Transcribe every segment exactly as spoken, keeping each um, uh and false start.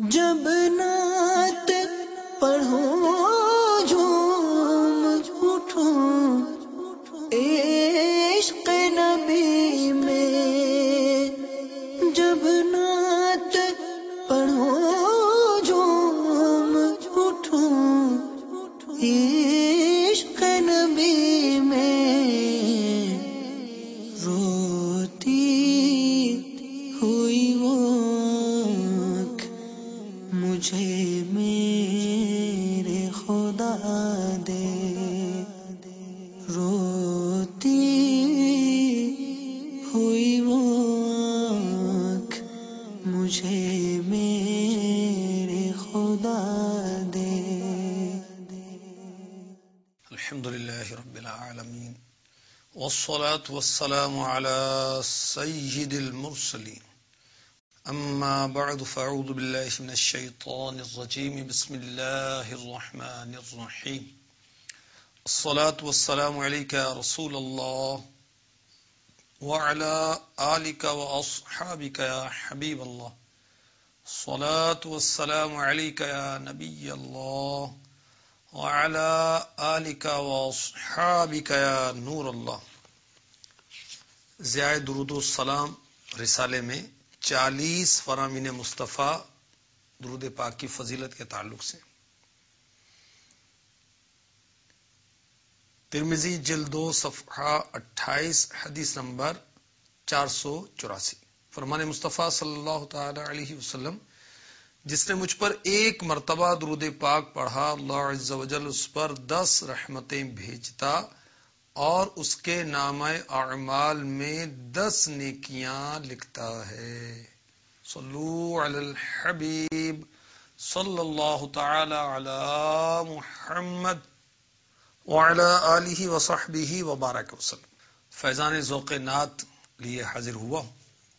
جب نعت پڑھوں جھوم اٹھوں عشق نبی میں، جب نعت پڑھوں جھوم اٹھوں عشق نبی میں، روتی ہوئی وہ آنکھ مجھے میرے خدا دے، روتی ہوئی وہ آنکھ مجھے میرے خدا دے۔ الحمدللہ رب العالمین والصلاة والسلام على سید المرسلین، اما بعد فاعوذ باللہ من الشیطان الرجیم، بسم اللہ الرحمن الرحیم، الصلاة والسلام علیک یا رسول اللہ وعلى آلک واصحابک یا حبیب اللہ، الصلاة والسلام علیک یا نبی اللہ وعلى آلک واصحابک یا نور اللہ۔ ضیاء درود السلام رسالے میں چالیس فرامین مصطفیٰ درود پاک کی فضیلت کے تعلق سے، ترمذی جلد دو صفحہ اٹھائیس حدیث نمبر چار سو چوراسی، فرمان مصطفیٰ صلی اللہ تعالی علیہ وسلم، جس نے مجھ پر ایک مرتبہ درود پاک پڑھا اللہ عز و جل اس پر دس رحمتیں بھیجتا اور اس کے نامہ اعمال میں دس نیکیاں لکھتا ہے۔ صلو علی الحبیب صلی اللہ تعالی علی محمد وعلی آلہ وصحبہ وبارک وسلم۔ فیضان ذوق نعت لیے حاضر ہوا ہوں۔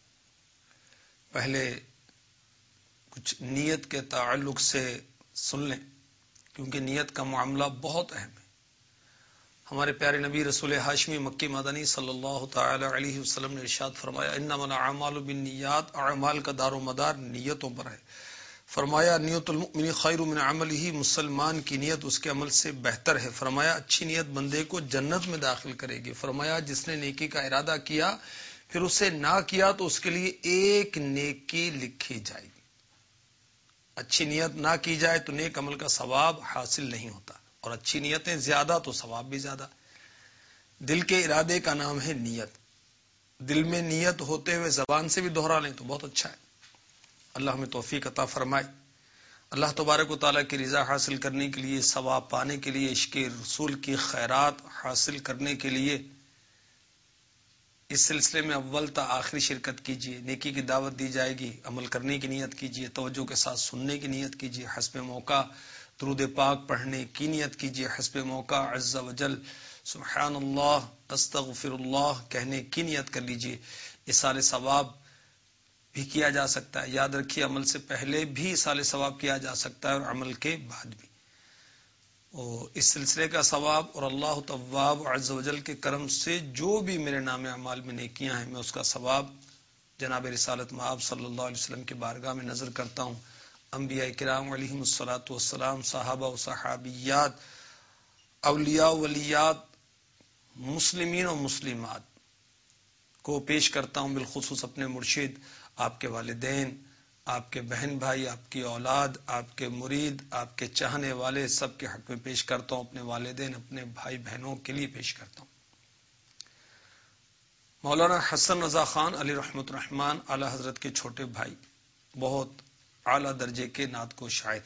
پہلے کچھ نیت کے تعلق سے سن لیں، کیونکہ نیت کا معاملہ بہت اہم ہے۔ ہمارے پیارے نبی رسول ہاشمی مکی مدنی صلی اللہ تعالی علیہ وسلم نے ارشاد فرمایا، انما الاعمال بالنیات، اعمال کا دار و مدار نیتوں پر ہے۔ فرمایا نیت المؤمن خیر من عملہ، مسلمان کی نیت اس کے عمل سے بہتر ہے۔ فرمایا اچھی نیت بندے کو جنت میں داخل کرے گی۔ فرمایا جس نے نیکی کا ارادہ کیا پھر اسے نہ کیا تو اس کے لیے ایک نیکی لکھی جائے گی۔ اچھی نیت نہ کی جائے تو نیک عمل کا ثواب حاصل نہیں ہوتا، اور اچھی نیتیں زیادہ تو ثواب بھی زیادہ۔ دل کے ارادے کا نام ہے نیت۔ دل میں نیت ہوتے ہوئے زبان سے بھی دہرا لیں تو بہت اچھا ہے۔ اللہ ہمیں توفیق عطا فرمائے۔ اللہ تبارک و تعالیٰ کی رضا حاصل کرنے کے لیے، ثواب پانے کے لیے، عشق رسول کی خیرات حاصل کرنے کے لیے اس سلسلے میں اول تا آخری شرکت کیجیے۔ نیکی کی دعوت دی جائے گی، عمل کرنے کی نیت کیجیے، توجہ کے ساتھ سننے کی نیت کیجیے، حسب موقع درود پاک پڑھنے کی نیت کیجیے، حسب موقع عز و جل سبحان اللہ استغفر اللہ کہنے کی نیت کر لیجیے۔ اصال ثواب بھی کیا جا سکتا ہے، یاد رکھیے عمل سے پہلے بھی اصال ثواب کیا جا سکتا ہے اور عمل کے بعد بھی۔ اور اس سلسلے کا ثواب اور اللہ تواب عز و جل کے کرم سے جو بھی میرے نام اعمال میں نیکیاں ہیں، میں اس کا ثواب جناب رسالت مآب صلی اللہ علیہ وسلم کی بارگاہ میں نظر کرتا ہوں۔ انبیاء کرام علیہم الصلاۃ والسلام، صحابہ و صحابیات، اولیاء و ولیات، مسلمین و مسلمات کو پیش کرتا ہوں، بالخصوص اپنے مرشد، آپ کے والدین، آپ کے بہن بھائی، آپ کی اولاد، آپ کے مرید، آپ کے چاہنے والے، سب کے حق میں پیش کرتا ہوں۔ اپنے والدین، اپنے بھائی بہنوں کے لیے پیش کرتا ہوں۔ مولانا حسن رضا خان علی رحمت الرحمان اعلی حضرت کے چھوٹے بھائی، بہت اعلیٰ درجے کے نعت کو شاعر،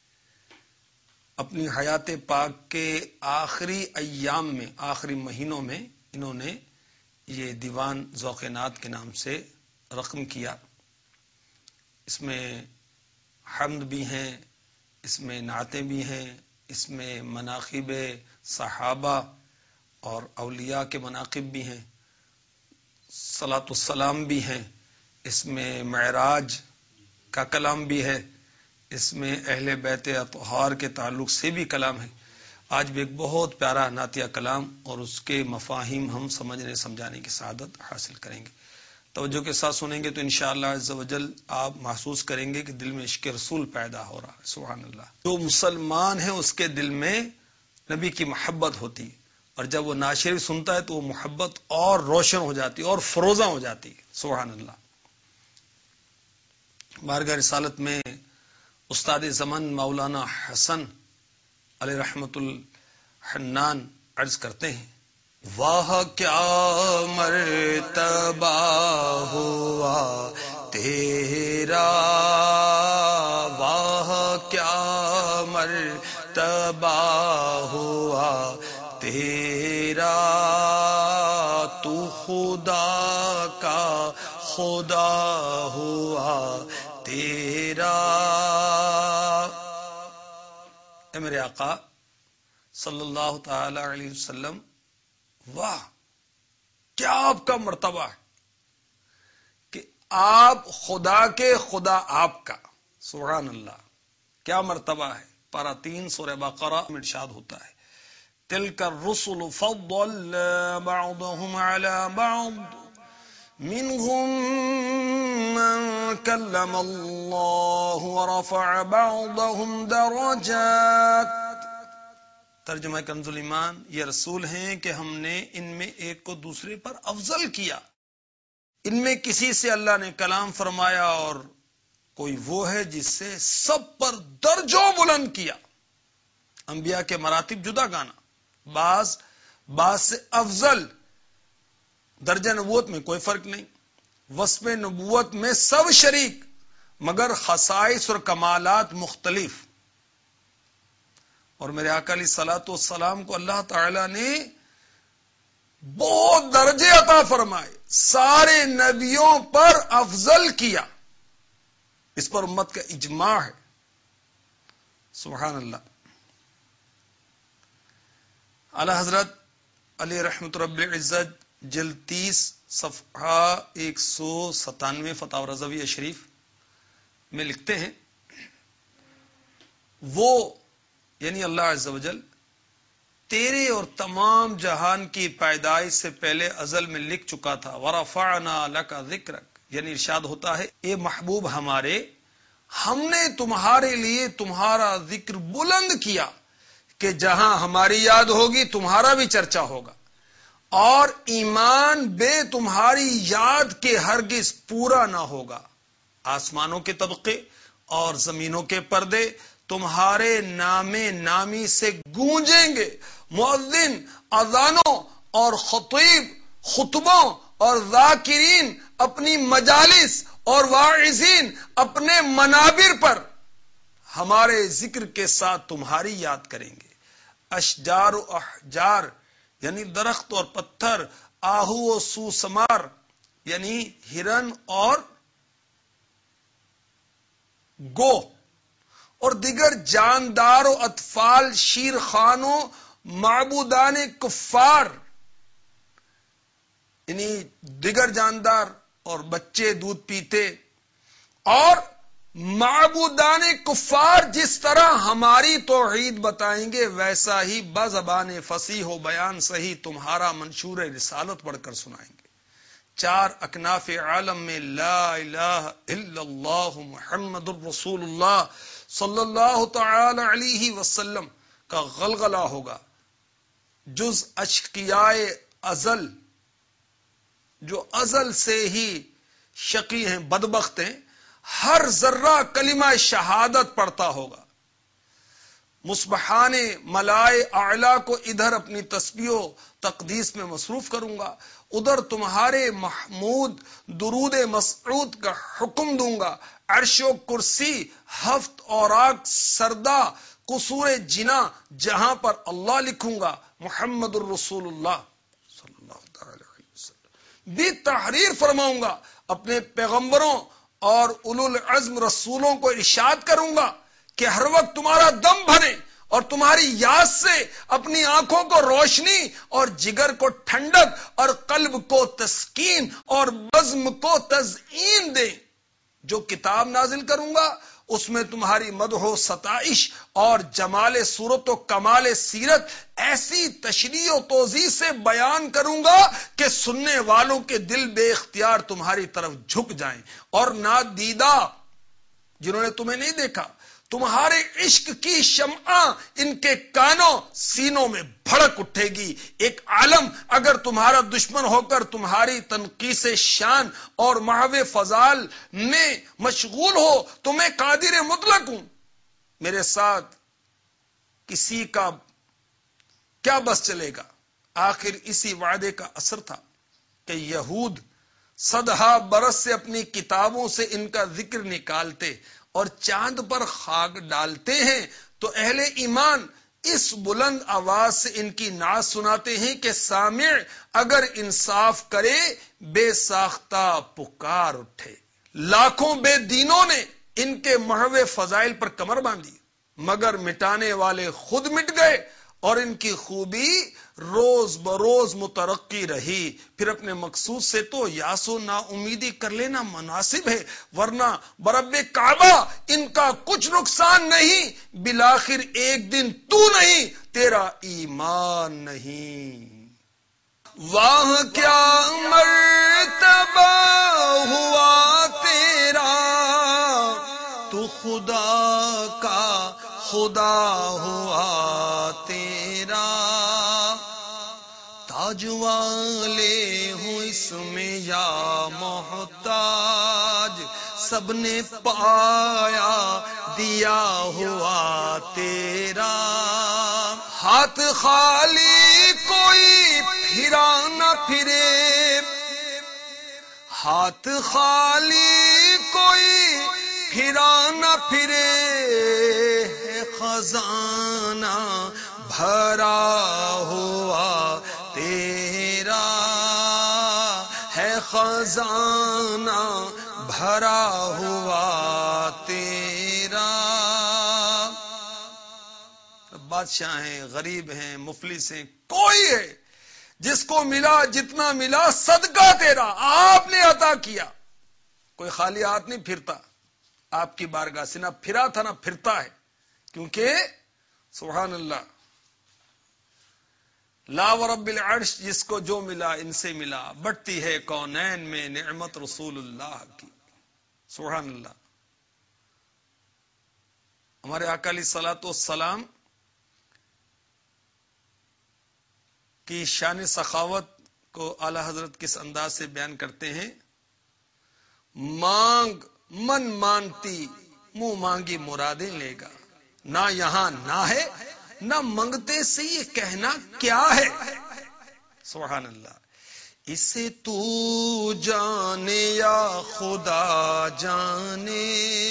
اپنی حیات پاک کے آخری ایام میں، آخری مہینوں میں انہوں نے یہ دیوان ذوق نعت کے نام سے رقم کیا۔ اس میں حمد بھی ہیں، اس میں نعتیں بھی ہیں، اس میں مناقب صحابہ اور اولیاء کے مناقب بھی ہیں، صلاۃ السلام بھی ہیں، اس میں معراج کا کلام بھی ہے، اس میں اہل بیت اطہار کے تعلق سے بھی کلام ہے۔ آج بھی ایک بہت پیارا نعتیہ کلام اور اس کے مفاہیم ہم سمجھنے سمجھانے کی سعادت حاصل کریں گے۔ توجہ کے ساتھ سنیں گے تو انشاءاللہ عز و جل آپ محسوس کریں گے کہ دل میں عشق رسول پیدا ہو رہا ہے. سبحان اللہ. جو مسلمان ہے اس کے دل میں نبی کی محبت ہوتی ہے، اور جب وہ نعت شریف سنتا ہے تو وہ محبت اور روشن ہو جاتی ہے اور فروزاں ہو جاتی ہے. سبحان اللہ. بارگاہ رسالت میں استاد زمن مولانا حسن علیہ رحمت الحنان عرض کرتے ہیں، واہ کیا مرتبہ ہوا تیرا، واہ کیا مرتبہ ہوا تیرا، تو خدا کا خدا ہوا تیرا. اے میرے آقا صلی اللہ تعالی علیہ وسلم، واہ کیا آپ کا مرتبہ ہے کہ آپ خدا کے خدا آپ کا. سبحان اللہ. کیا مرتبہ ہے. پارہ تین سورہ بقرہ میں ارشاد ہوتا ہے، تلک الرسل فضلنا بعضهم على بعض منهم من كلم الله ورفع بعضهم درجات. ترجمہ کنز الایمان، یہ رسول ہیں کہ ہم نے ان میں ایک کو دوسرے پر افضل کیا. ان میں کسی سے اللہ نے کلام فرمایا اور کوئی وہ ہے جس سے سب پر درجوں بلند کیا. انبیاء کے مراتب جدا گانا، بعض بعض سے افضل. درجہ نبوت میں کوئی فرق نہیں، وصف نبوت میں سب شریک، مگر خصائص اور کمالات مختلف. اور میرے آقا علیہ الصلوۃ والسلام کو اللہ تعالی نے بہت درجے عطا فرمائے، سارے نبیوں پر افضل کیا. اس پر امت کا اجماع ہے. سبحان اللہ. اعلی حضرت علی رحمت رب العزت جلد تیس صفحہ ایک سو ستانوے فتاوی رضویہ شریف میں لکھتے ہیں، وہ یعنی اللہ عز و جل تیرے اور تمام جہان کی پیدائش سے پہلے ازل میں لکھ چکا تھا. ورفعنا لک ذکرک، یعنی ارشاد ہوتا ہے، اے محبوب ہمارے، ہم نے تمہارے لیے تمہارا ذکر بلند کیا کہ جہاں ہماری یاد ہوگی تمہارا بھی چرچا ہوگا، اور ایمان بے تمہاری یاد کے ہرگز پورا نہ ہوگا. آسمانوں کے طبقے اور زمینوں کے پردے تمہارے نام نامی سے گونجیں گے. مؤذن اذانوں اور خطیب خطبوں اور ذاکرین اپنی مجالس اور واعظین اپنے منابر پر ہمارے ذکر کے ساتھ تمہاری یاد کریں گے. اشجار و احجار یعنی درخت اور پتھر، آہو و سوسمار یعنی ہرن اور گو، اور دیگر جاندار و اطفال، شیر خانوں، معبودان کفار یعنی دیگر جاندار اور بچے دودھ پیتے، اور معبودان کفار جس طرح ہماری توحید بتائیں گے ویسا ہی بزبان فصیح و بیان صحیح تمہارا منشور رسالت پڑھ کر سنائیں گے. چار اکناف عالم میں لا الہ الا اللہ محمد الرسول اللہ صلی اللہ تعالی علیہ وسلم کا غلغلہ ہوگا. جز اشقیاء ازل، جو ازل سے ہی شقی ہیں، بدبخت ہیں، ہر ذرہ کلمہ شہادت پڑھتا ہوگا. مصبحان ملائے اعلیٰ کو ادھر اپنی تسبیح و تقدیس میں مصروف کروں گا، ادھر تمہارے محمود درود مسعود کا حکم دوں گا. عرش و کرسی، ہفت اوراق سردہ، قصور جنا جہاں پر اللہ لکھوں گا، محمد الرسول اللہ صلی اللہ تعالی علیہ وسلم بھی تحریر فرماؤں گا. اپنے پیغمبروں اور اولو العزم رسولوں کو ارشاد کروں گا کہ ہر وقت تمہارا دم بھرے اور تمہاری یاد سے اپنی آنکھوں کو روشنی اور جگر کو ٹھنڈک اور قلب کو تسکین اور بزم کو تزئین دیں. جو کتاب نازل کروں گا اس میں تمہاری مدح و ستائش اور جمال صورت و کمال سیرت ایسی تشریح و توضیح سے بیان کروں گا کہ سننے والوں کے دل بے اختیار تمہاری طرف جھک جائیں، اور نادیدہ جنہوں نے تمہیں نہیں دیکھا تمہارے عشق کی شمع ان کے کانوں سینوں میں بھڑک اٹھے گی۔ ایک عالم اگر تمہارا دشمن ہو کر تمہاری تنقیص شان اور محو فضال میں مشغول ہو تو میں قادر مطلق ہوں، میرے ساتھ کسی کا کیا بس چلے گا۔ آخر اسی وعدے کا اثر تھا کہ یہود صدہا برس سے اپنی کتابوں سے ان کا ذکر نکالتے اور چاند پر خاک ڈالتے ہیں، تو اہل ایمان اس بلند آواز سے ان کی نعت سناتے ہیں کہ سامع اگر انصاف کرے بے ساختہ پکار اٹھے۔ لاکھوں بے دینوں نے ان کے محو فضائل پر کمر باندھی، مگر مٹانے والے خود مٹ گئے اور ان کی خوبی روز بروز مترقی رہی۔ پھر اپنے مقصود سے تو یاس و نا امیدی کر لینا مناسب ہے، ورنہ برب کعبہ ان کا کچھ نقصان نہیں، بالآخر ایک دن تو نہیں تیرا ایمان نہیں۔ واہ کیا مرتبہ ہوا تیرا، تو خدا کا خدا ہوا تیرا، تاج والے ہوں اس میں یا محتاج، سب نے پایا دیا ہوا تیرا، ہاتھ خالی کوئی پھرا نہ پھرے، ہاتھ خالی کوئی پھرا نہ پھرے، ہے خزانہ بھرا ہوا تیرا، ہے خزانہ بھرا ہوا تیرا۔ بادشاہ ہیں، غریب ہیں، مفلس ہیں، کوئی ہے جس کو ملا جتنا ملا صدقہ تیرا، آپ نے عطا کیا۔ کوئی خالی ہاتھ نہیں پھرتا آپ کی بارگاہ سے، نہ پھرا تھا نہ پھرتا ہے، کیونکہ سبحان اللہ لا ورب العرش جس کو جو ملا ان سے ملا، بٹتی ہے کونین میں نعمت رسول اللہ کی، سبحان اللہ۔ ہمارے آقا علیہ الصلوۃ والسلام کی شان سخاوت کو اعلی حضرت کس انداز سے بیان کرتے ہیں؟ مانگ من مانتی منہ مانگی مرادیں لے گا، نہ یہاں نہ ہے نہ منگتے سے یہ کہنا کیا ہے، سبحان اللہ۔ اسے تو جانے یا خدا جانے،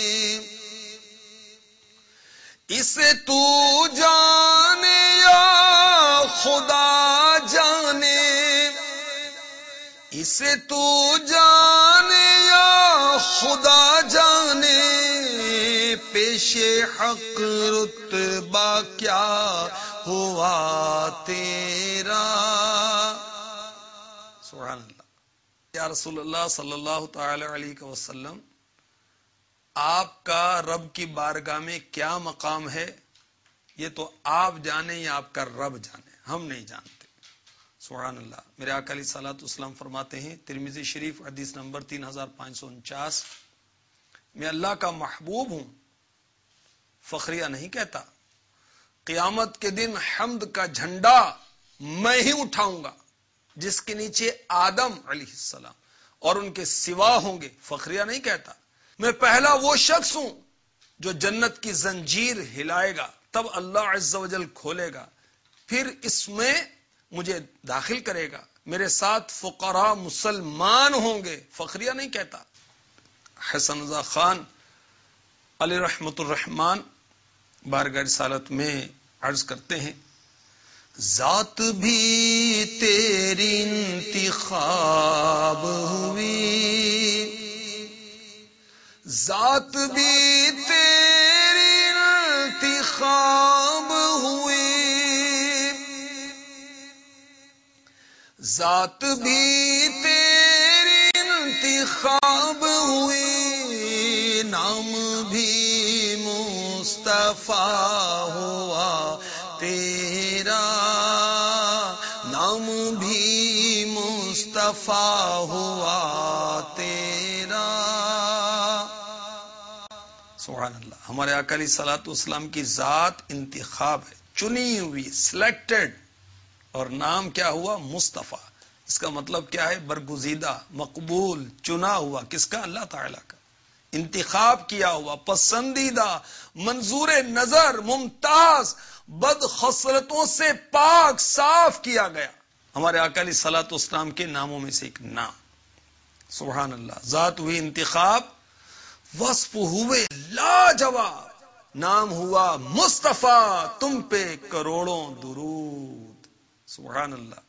اسے تو جانے یا خدا جانے، اسے تو جانے یا خدا جانے، پیش حق رتبہ کیا ہوا تیرا، سبحان اللہ۔ یا رسول اللہ صلی اللہ تعالی علیہ وسلم، آپ کا رب کی بارگاہ میں کیا مقام ہے یہ تو آپ جانے یا آپ کا رب جانے، ہم نہیں جانتے، سبحان اللہ۔ میرے آقا علیہ الصلوۃ والسلام فرماتے ہیں، ترمذی شریف حدیث نمبر تین ہزار پانچ سو انچاس، میں اللہ کا محبوب ہوں، فخریہ نہیں کہتا، قیامت کے دن حمد کا جھنڈا میں ہی اٹھاؤں گا جس کے نیچے آدم علیہ السلام اور ان کے سوا ہوں گے، فخریہ نہیں کہتا، میں پہلا وہ شخص ہوں جو جنت کی زنجیر ہلائے گا، تب اللہ عز و جل کھولے گا، پھر اس میں مجھے داخل کرے گا، میرے ساتھ فقراء مسلمان ہوں گے، فخریہ نہیں کہتا۔ حسن رضا خان علی رحمت الرحمان بارگاہ رسالت میں عرض کرتے ہیں، ذات بھی تیری انتخاب ہوئی، ذات بھی تیری انتخاب ہوئی، ذات بھی تیری انتخاب ہوئی، نام بھی مصطفیٰ ہوا تیرا، نام بھی مصطفیٰ ہوا تیرا. سبحان اللہ. ہمارے آقا علیہ الصلوۃ والسلام کی ذات انتخاب ہے، چنی ہوئی، سلیکٹڈ، اور نام کیا ہوا؟ مصطفیٰ. اس کا مطلب کیا ہے؟ برگزیدہ، مقبول، چنا ہوا. کس کا؟ اللہ تعالی کا. انتخاب کیا ہوا، پسندیدہ، منظور نظر، ممتاز، بد خصلتوں سے پاک صاف کیا گیا. ہمارے آقا علیہ الصلوۃ والسلام کے ناموں میں سے ایک نام. سبحان اللہ. ذات ہوئی انتخاب، وصف ہوئے لاجواب، نام ہوا مصطفیٰ، تم پہ کروڑوں درود. سبحان اللہ.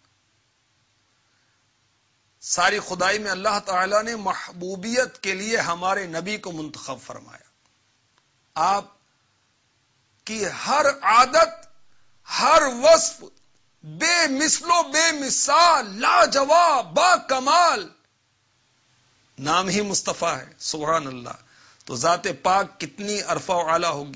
ساری خدائی میں اللہ تعالیٰ نے محبوبیت کے لیے ہمارے نبی کو منتخب فرمایا. آپ کی ہر عادت، ہر وصف بے مثل و بے مثال، لاجواب، با کمال. نام ہی مصطفیٰ ہے. سبحان اللہ. تو ذات پاک کتنی عرفہ و اعلیٰ ہوگی.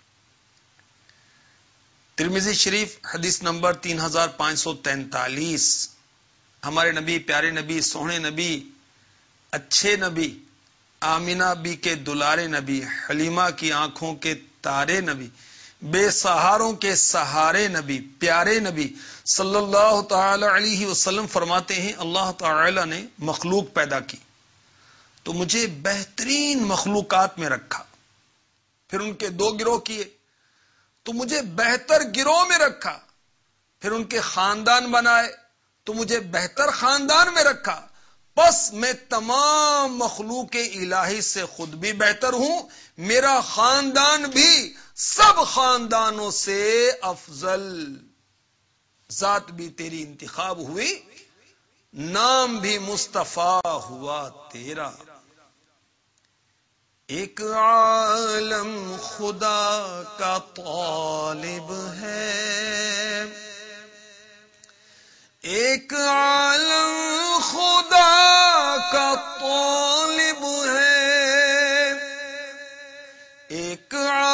ترمذی شریف حدیث نمبر تین ہزار پانچ سو تینتالیس. ہمارے نبی، پیارے نبی، سوہنے نبی، اچھے نبی، آمینہ بی کے دلارے نبی، حلیمہ کی آنکھوں کے تارے نبی، بے سہاروں کے سہارے نبی، پیارے نبی صلی اللہ تعالی علیہ وسلم فرماتے ہیں اللہ تعالی نے مخلوق پیدا کی تو مجھے بہترین مخلوقات میں رکھا. پھر ان کے دو گروہ کیے تو مجھے بہتر گروہ میں رکھا. پھر ان کے خاندان بنائے تو مجھے بہتر خاندان میں رکھا. بس میں تمام مخلوق الہی سے خود بھی بہتر ہوں، میرا خاندان بھی سب خاندانوں سے افضل. ذات بھی تیری انتخاب ہوئی، نام بھی مصطفیٰ ہوا تیرا. ایک عالم خدا کا طالب ہے، ایک عالم خدا کا طالب ہے، ایک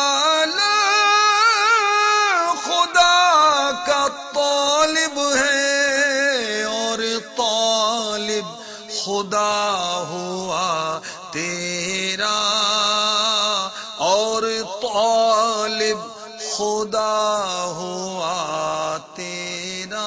عالم خدا کا طالب ہے، اور طالب خدا ہوا تیرا، اور طالب خدا ہوا تیرا.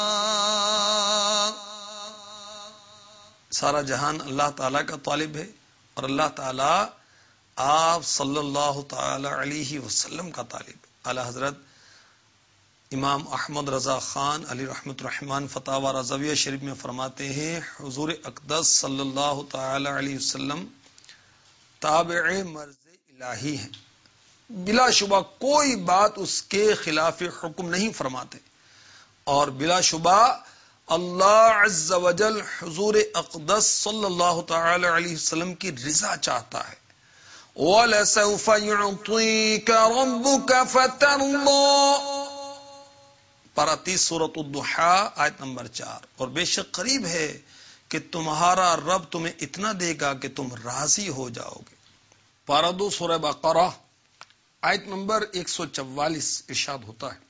سارا جہان اللہ تعالیٰ کا طالب ہے اور اللہ تعالیٰ آپ صلی اللہ تعالی علیہ وسلم کا طالب. اعلی حضرت امام احمد رضا خان علی رحمت الرحمان فتاوی رضویہ شریف میں فرماتے ہیں حضور اقدس صلی اللہ تعالی علیہ وسلم تابع مرض الہی ہیں، بلا شبہ کوئی بات اس کے خلاف حکم نہیں فرماتے، اور بلا شبہ اللہ عز و جل حضور اقدس صلی اللہ تعالی علیہ وسلم کی رضا چاہتا ہے. وَلَسَوْفَ يُعْطِيكَ رَبُّكَ فَتَرْضَىٰ، پارہ تیس سورۃ الضحیٰ آیت نمبر چار. اور بے شک قریب ہے کہ تمہارا رب تمہیں اتنا دے گا کہ تم راضی ہو جاؤ گے. پارہ دو سورہ بقرہ آیت نمبر ایک سو چوالیس ارشاد ہوتا ہے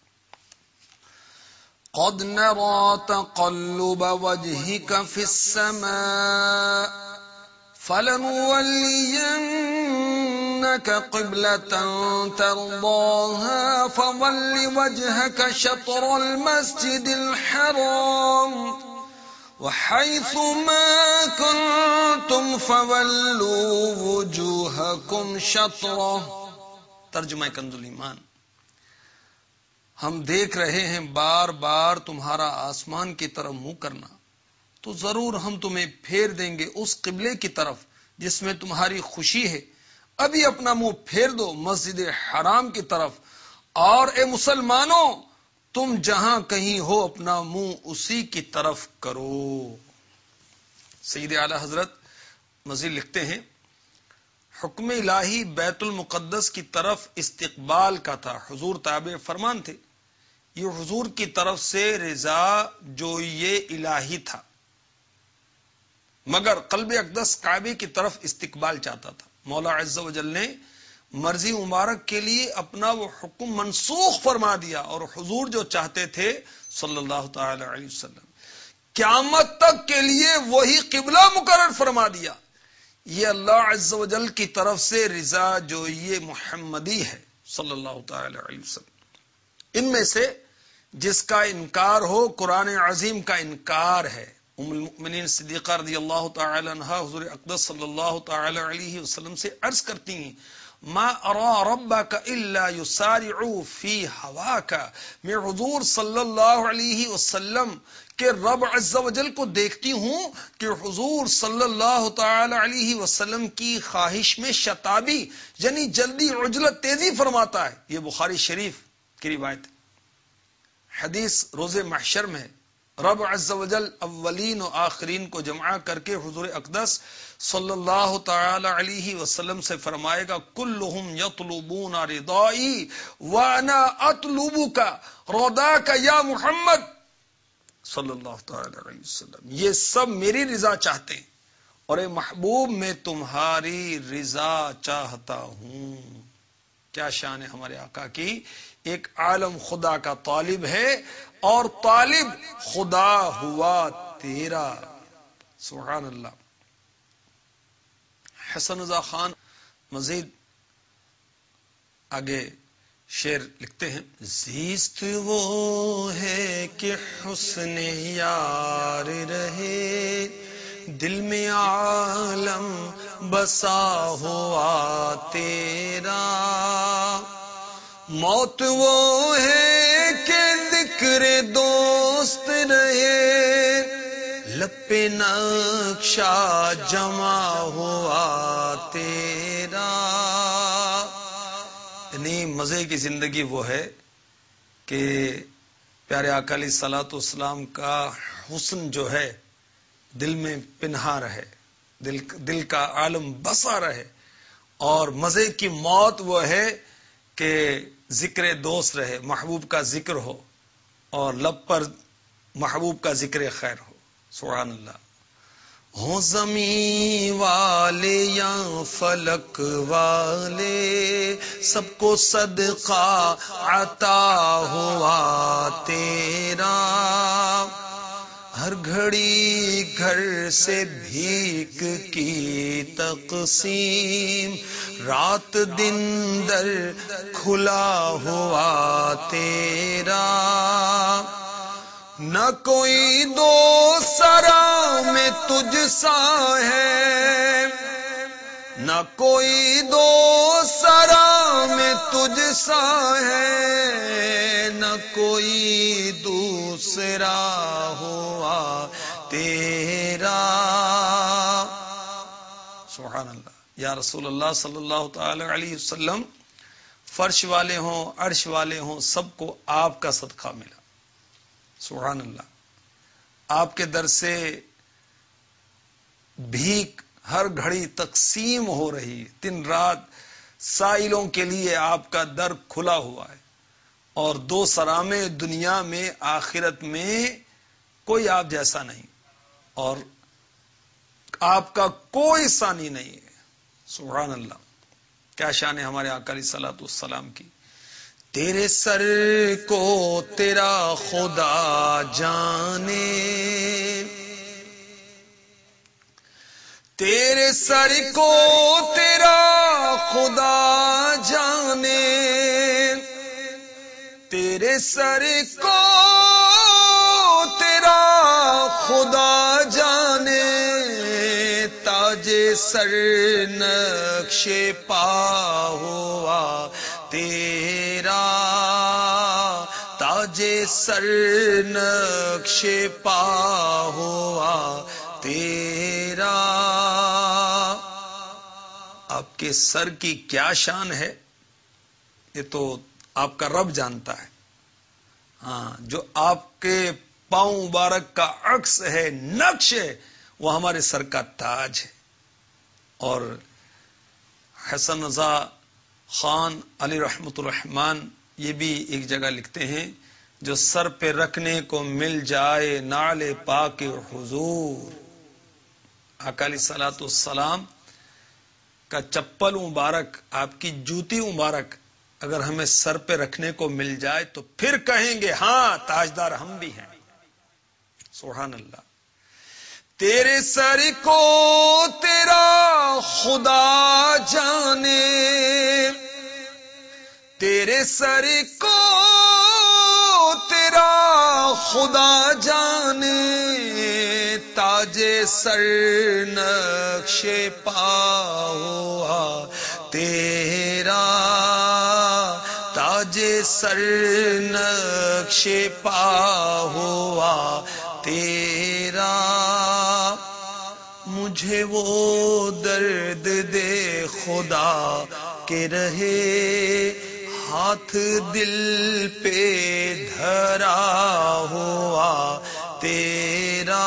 قد نرى تقلب وجهك في السماء فلنولينك قبلة ترضاها فول وجهك شطر المسجد الحرام وحيث ما كنتم فولوا وجوهكم شطره. ترجمہ کنز الایمان. ہم دیکھ رہے ہیں بار بار تمہارا آسمان کی طرف منہ کرنا، تو ضرور ہم تمہیں پھیر دیں گے اس قبلے کی طرف جس میں تمہاری خوشی ہے. ابھی اپنا منہ پھیر دو مسجد حرام کی طرف، اور اے مسلمانوں تم جہاں کہیں ہو اپنا منہ اسی کی طرف کرو. سید اعلی حضرت مزید لکھتے ہیں حکم الہی بیت المقدس کی طرف استقبال کا تھا، حضور تابع فرمان تھے. یہ حضور کی طرف سے رضا جو یہ الہی تھا، مگر قلب اقدس کعبے کی طرف استقبال چاہتا تھا. مولا عز و جل نے مرضی مبارک کے لیے اپنا وہ حکم منسوخ فرما دیا، اور حضور جو چاہتے تھے صلی اللہ تعالی علیہ وسلم قیامت تک کے لیے وہی قبلہ مقرر فرما دیا. یہ اللہ عز و جل کی طرف سے رضا جو یہ محمدی ہے صلی اللہ تعالی علیہ وسلم. ان میں سے جس کا انکار ہو قرآن عظیم کا انکار ہے. ام المؤمنین صدیقہ رضی اللہ تعالی عنہ حضور اقدس صلی اللہ تعالی علیہ وسلم سے عرض کرتی ہیں ما ارا ربک الا یسارع فی ہواک. میں حضور صلی اللہ علیہ وسلم کہ رب عز و جل کو دیکھتی ہوں کہ حضور صلی اللہ تعالی علیہ وسلم کی خواہش میں شتابی یعنی جلدی عجلت تیزی فرماتا ہے. یہ بخاری شریف کی روایت. حدیث روز محشر میں رب عز و جل اولین و آخرین کو جمع کر کے حضور اقدس صلی اللہ تعالی علیہ وسلم سے فرمائے گا کلہم یطلبون رضائی وانا اطلبک رضاک یا محمد صلی اللہ تعالی علیہ وسلم. یہ سب میری رضا چاہتے ہیں اور اے محبوب میں تمہاری رضا چاہتا ہوں. کیا شان ہے ہمارے آقا کی. ایک عالم خدا کا طالب ہے اور طالب خدا ہوا تیرا. سبحان اللہ. حسن رضا خان مزید آگے شعر لکھتے ہیں زیست وہ ہے کہ حسن یار رہے دل میں عالم بسا ہوا تیرا. موت وہ ہے کہ ذکر دوست رہے لب پہ نقشہ جمع ہوا تیرا. یعنی مزے کی زندگی وہ ہے کہ پیارے آقا علیہ الصلوۃ والسلام کا حسن جو ہے دل میں پنہا رہے، دل دل کا عالم بسا رہے. اور مزے کی موت وہ ہے کہ ذکر دوست رہے، محبوب کا ذکر ہو اور لب پر محبوب کا ذکر خیر ہو. سبحان اللہ. ہوں زمین والے یا فلک والے سب کو صدقہ عطا ہوا تیرا. ہر گھڑی گھر سے بھیک کی تقسیم رات دن در کھلا ہوا تیرا. نہ کوئی دو سرا میں تجھ سا ہے نہ کوئی دو سرا میں تجھ سا ہے نہ کوئی دوسرا ہوا تیرا. سبحان اللہ. یا رسول اللہ صلی اللہ تعالی علیہ وسلم فرش والے ہوں عرش والے ہوں سب کو آپ کا صدقہ ملا. سبحان اللہ. آپ کے در سے بھیک ہر گھڑی تقسیم ہو رہی ہے. دن رات سائلوں کے لیے آپ کا در کھلا ہوا ہے اور دو سرامے دنیا میں آخرت میں کوئی آپ جیسا نہیں اور آپ کا کوئی ثانی نہیں ہے. سبحان اللہ. کیا شان ہے ہمارے آقا علیہ الصلوۃ والسلام کی. تیرے سر کو تیرا خدا جانے تیرے سر کو تیرا خدا جانے تیرے سر کو تیرا خدا جانے تاج سر نقش پا ہوا تیرا تاج سر نقش پا ہوا تیرا. آپ کے سر کی کیا شان ہے یہ تو آپ کا رب جانتا ہے. ہاں جو آپ کے پاؤں مبارک کا عکس ہے نقش ہے وہ ہمارے سر کا تاج ہے. اور حسن رضا خان علی رحمت الرحمان یہ بھی ایک جگہ لکھتے ہیں جو سر پہ رکھنے کو مل جائے نعل پاک حضور. آقا علیہ الصلوۃ والسلام کا چپل مبارک، آپ کی جوتی مبارک اگر ہمیں سر پہ رکھنے کو مل جائے تو پھر کہیں گے ہاں تاجدار ہم بھی ہیں. سبحان اللہ. تیرے سر کو تیرا خدا جانے، تیرے سر کو تیرا خدا جانے، تاج سر نقش پا ہوا تیرا، تاج سر نقش پا ہوا تیرا. مجھے وہ درد دے خدا کہ رہے ہاتھ دل پہ دھرا ہوا تیرا.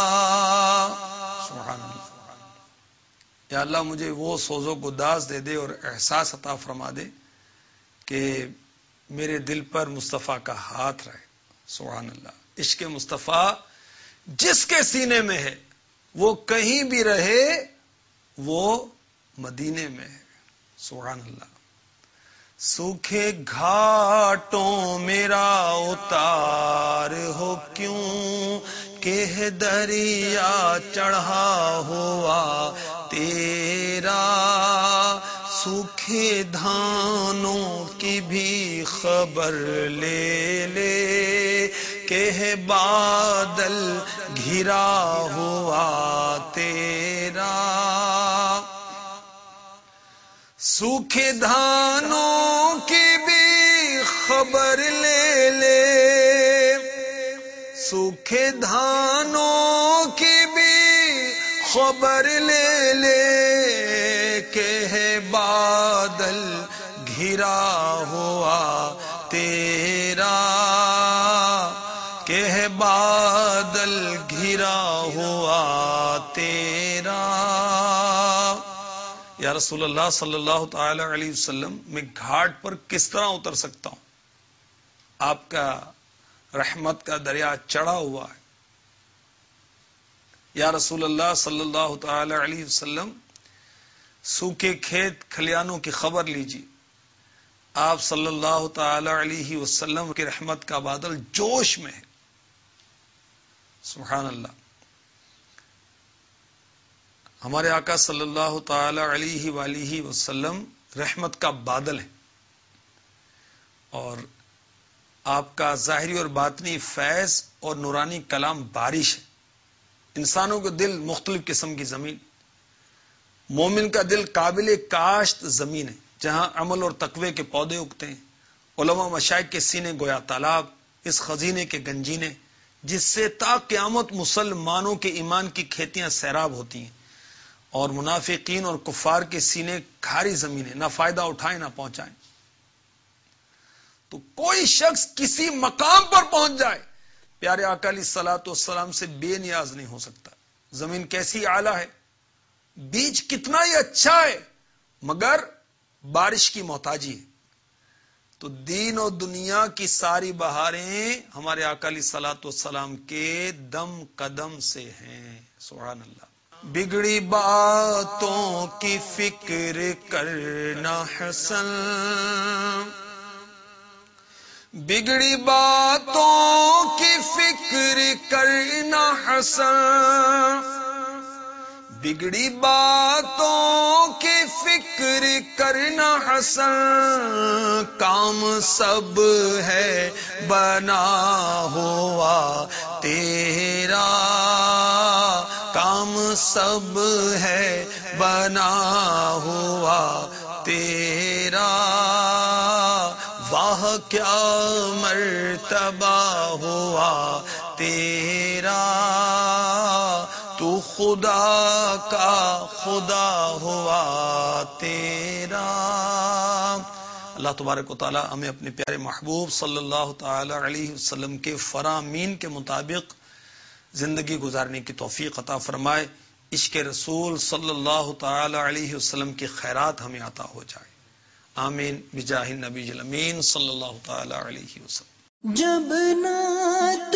سبحان اللہ. یا اللہ مجھے وہ سوز و گداز دے دے اور احساس عطا فرما دے کہ میرے دل پر مصطفیٰ کا ہاتھ رہے. سبحان اللہ. عشق مصطفیٰ جس کے سینے میں ہے وہ کہیں بھی رہے، وہ مدینے میں ہے. سبحان اللہ. سوکھے گھاٹوں میرا اتار ہو کیوں کہ دریا چڑھا ہوا تیرا. سوکھے دھانوں کی بھی خبر لے لے کہ بادل گھرا ہوا تیرا. سوکھے دھانوں کی بھی خبر لے لے، سوکھے دھانوں کی بھی خبر لے لے کہ بادل گھرا ہوا تیرا، کہ بادل گھرا ہوا تیرا. یا رسول اللہ صلی اللہ تعالی علیہ وسلم، میں گھاٹ پر کس طرح اتر سکتا ہوں؟ آپ کا رحمت کا دریا چڑھا ہوا ہے. یا رسول اللہ صلی اللہ تعالی علیہ وسلم، سوکھے کھیت کھلیانوں کی خبر لیجیے. آپ صلی اللہ تعالی علیہ وسلم کی رحمت کا بادل جوش میں ہے. سبحان اللہ. ہمارے آقا صلی اللہ تعالی علیہ وآلہ وسلم رحمت کا بادل ہے، اور آپ کا ظاہری اور باطنی فیض اور نورانی کلام بارش ہے. انسانوں کے دل مختلف قسم کی زمین. مومن کا دل قابل کاشت زمین ہے جہاں عمل اور تقوی کے پودے اگتے ہیں. علماء مشائخ کے سینے گویا تالاب، اس خزینے کے گنجینے جس سے تا قیامت مسلمانوں کے ایمان کی کھیتیاں سیراب ہوتی ہیں. اور منافقین اور کفار کے سینے کھاری زمینیں، نہ فائدہ اٹھائیں نہ پہنچائیں. تو کوئی شخص کسی مقام پر پہنچ جائے پیارے آقا علیہ الصلوۃ والسلام سے بے نیاز نہیں ہو سکتا. زمین کیسی اعلیٰ ہے، بیج کتنا ہی اچھا ہے، مگر بارش کی محتاجی ہے. تو دین و دنیا کی ساری بہاریں ہمارے آقا علیہ الصلوۃ والسلام کے دم قدم سے ہیں. سبحان اللہ. بگڑی باتوں کی فکر کرنا حسن، بگڑی باتوں کی فکر کرنا حسن، بگڑی باتوں کی فکر کرنا حسن. کام سب ہے بنا ہوا تیرا، کام سب ہے بنا ہوا تیرا. واہ کیا مرتبہ ہوا تیرا، تو خدا کا خدا ہوا تیرا. اللہ تبارک و تعالی ہمیں اپنے پیارے محبوب صلی اللہ تعالی علیہ وسلم کے فرامین کے مطابق زندگی گزارنے کی توفیق عطا فرمائے. عشق رسول صلی اللہ تعالی علیہ وسلم کی خیرات ہمیں عطا ہو جائے. آمین بجاہ النبی الامین صلی اللہ تعالی علیہ وسلم. جب نعت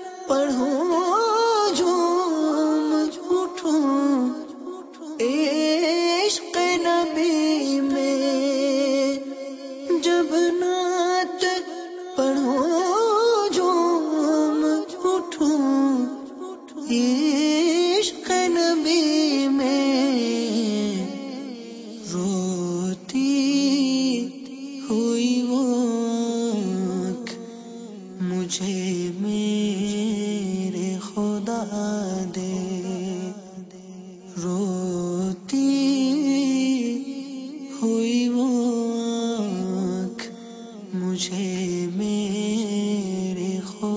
پڑھوں جھوم اٹھوں عشق نبی مجھے میرے خدا دے، روتی ہوئی وہ آنکھ مجھے میرے خدا